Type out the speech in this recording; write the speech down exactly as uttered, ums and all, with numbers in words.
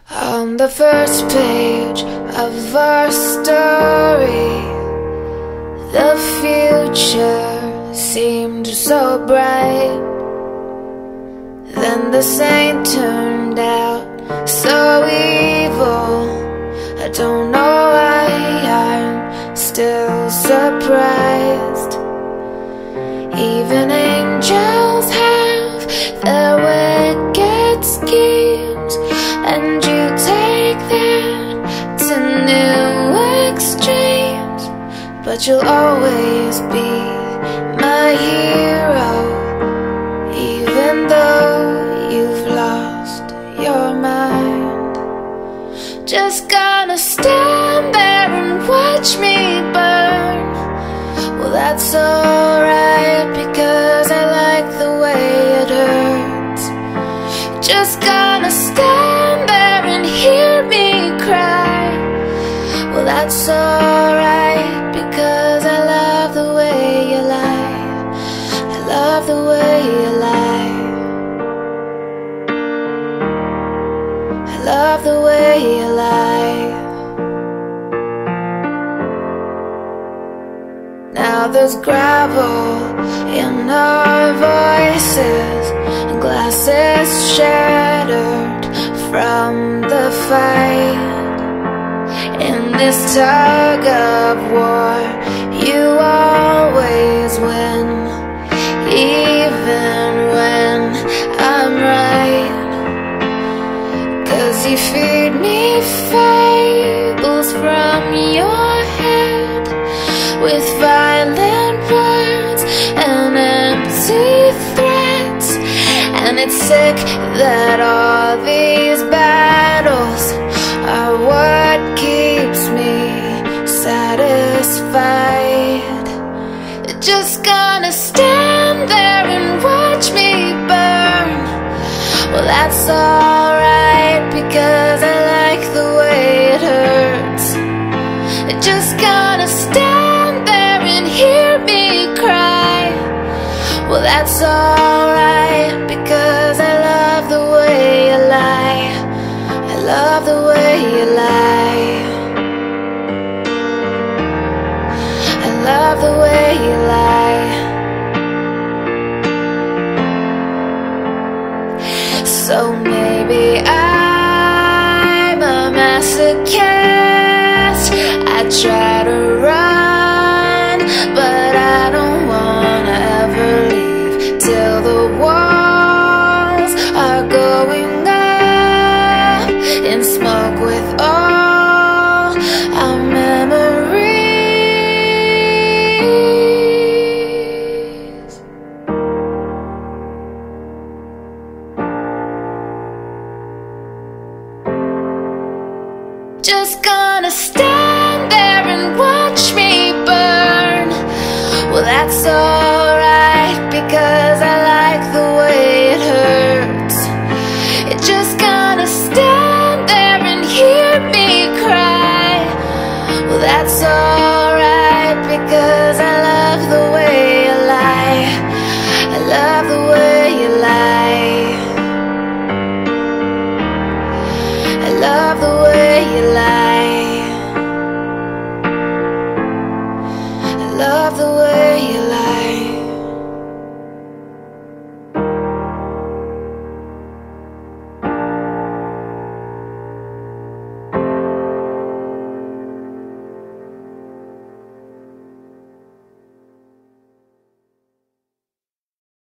On the first page of our story, the future seemed so bright. Then the saint turned out so evil. I don't know why I'm still surprised. Even angels have their wicked schemes, and you take that to new extremes. But you'll always be my hero, even though you've lost your mind. Just gonna stand there and watch me burn. Well, that's alright, because I like the way it hurts. Just gonna stand there and hear me cry. Well, that's alright, because I love the way you lie. I love the way you lie. I love the way you lie. Now there's gravel in our voices, and glasses shattered from the fight. In this tug of war, you always win, even when I'm right. 'Cause you feed me fables from your head, with violent words and empty threats. And it's sick that all these battles are what keeps me satisfied. Just gonna stand there and watch me burn. Well, that's alright, because I like the way it hurts. Just gonna stand there and hear me cry. Well, that's alright, because I love the way you lie. I love the way you lie. I love the way you lie. So maybe I'm a masochist. I try to run, but I don't wanna ever leave till the walls are going up in smoke with all our memories. Just gonna stand there and watch me burn. Well, that's alright, because I like the way it hurts. Just gonna stand there and hear me cry. Well, that's alright, because I love the way you lie. I love the way you lie. I love the